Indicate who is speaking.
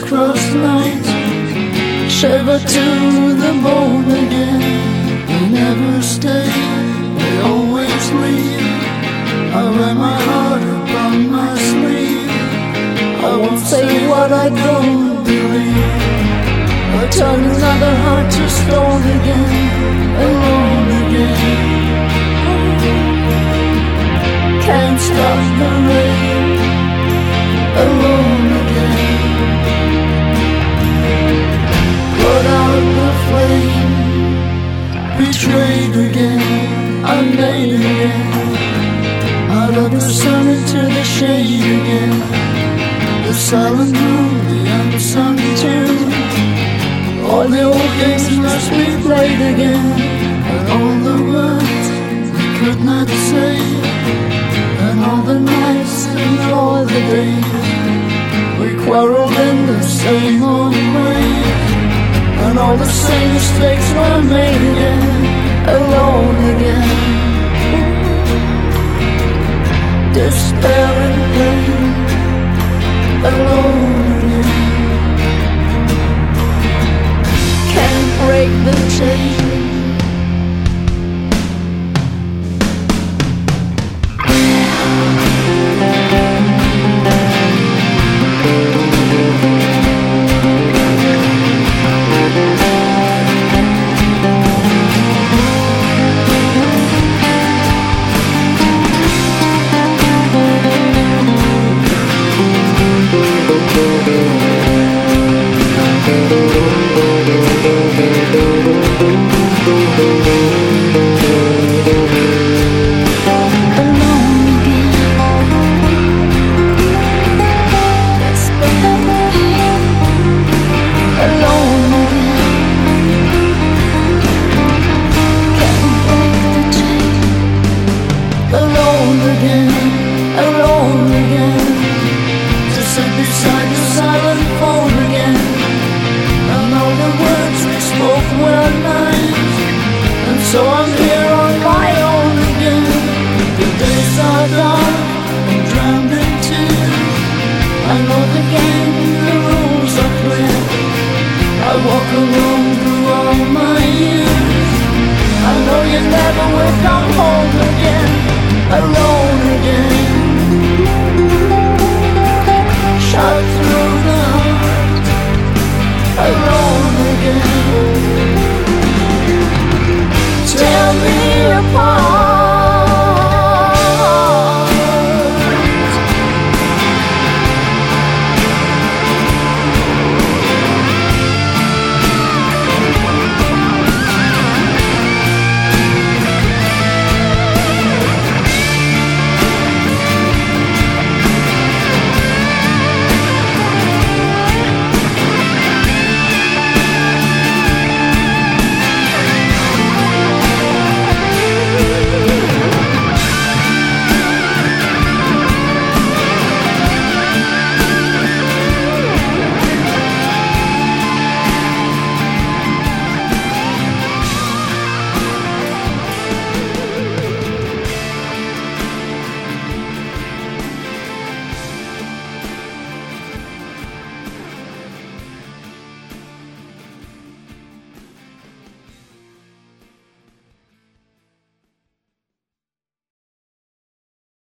Speaker 1: star-crossed nights shiver to the bone again. They never stay, they always leave. I wear my heart upon my sleeve. I won't say what I don't believe. I turn another heart to stone again, alone again. Can't stop the rain, alone again. Put out the flame, betrayed again, unmade again. Out of the sun into the shade again. The silent room, the unsung tune. All the old games must be played again. And all the words we could not say. And all the nights and all the days we quarreled in the same old way. And all the same mistakes were made again, alone again. Despair and pain, alone again. Can't break the chain. Beside the silent phone again. And all the words we spoke were lies. And so I'm here on my own again. The days are dark and drowned in tears. I know the game, the rules are clear. I walk alone through all my years. I know you never will come home again, alone.